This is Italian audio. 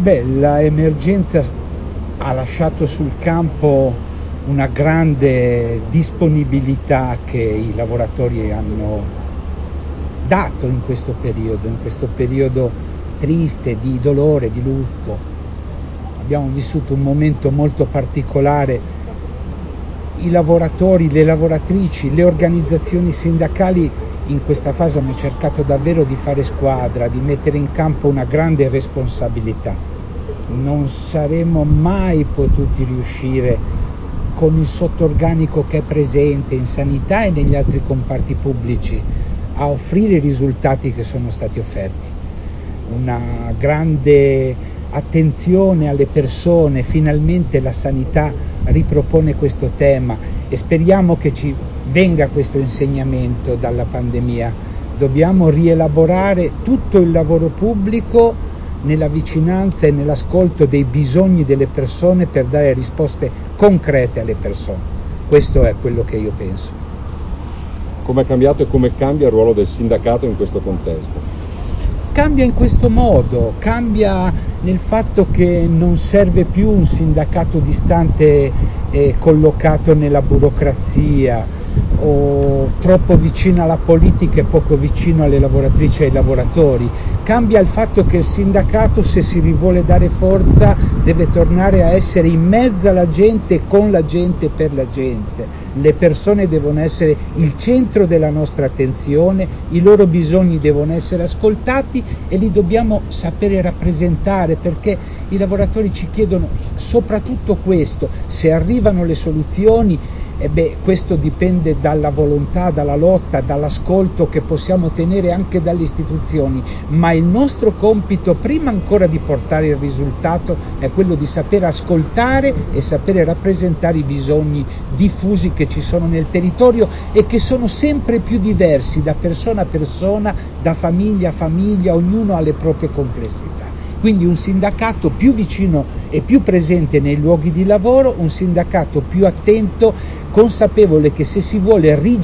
La emergenza ha lasciato sul campo una grande disponibilità che i lavoratori hanno dato in questo periodo triste, di dolore, di lutto. Abbiamo vissuto un momento molto particolare. I lavoratori, le lavoratrici, le organizzazioni sindacali in questa fase hanno cercato davvero di fare squadra, di mettere in campo una grande responsabilità. Non saremmo mai potuti riuscire con il sottorganico che è presente in sanità e negli altri comparti pubblici a offrire i risultati che sono stati offerti. Una grande attenzione alle persone, finalmente la sanità ripropone questo tema e speriamo che ci venga questo insegnamento dalla pandemia. Dobbiamo rielaborare tutto il lavoro pubblico nella vicinanza e nell'ascolto dei bisogni delle persone per dare risposte concrete alle persone. Questo è quello che io penso. Come è cambiato e come cambia il ruolo del sindacato in questo contesto? Cambia in questo modo, cambia nel fatto che non serve più un sindacato distante collocato nella burocrazia o troppo vicino alla politica e poco vicino alle lavoratrici e ai lavoratori. Cambia il fatto che il sindacato, se si vuole dare forza, deve tornare a essere in mezzo alla gente, con la gente, per la gente. Le persone devono essere il centro della nostra attenzione, i loro bisogni devono essere ascoltati e li dobbiamo sapere rappresentare, perché i lavoratori ci chiedono soprattutto questo. Se arrivano le soluzioni, questo dipende dalla volontà, dalla lotta, dall'ascolto che possiamo ottenere anche dalle istituzioni, ma il nostro compito, prima ancora di portare il risultato, è quello di saper ascoltare e sapere rappresentare i bisogni diffusi che ci sono nel territorio e che sono sempre più diversi da persona a persona, da famiglia a famiglia, ognuno ha le proprie complessità. Quindi un sindacato più vicino e più presente nei luoghi di lavoro, un sindacato più attento, consapevole che se si vuole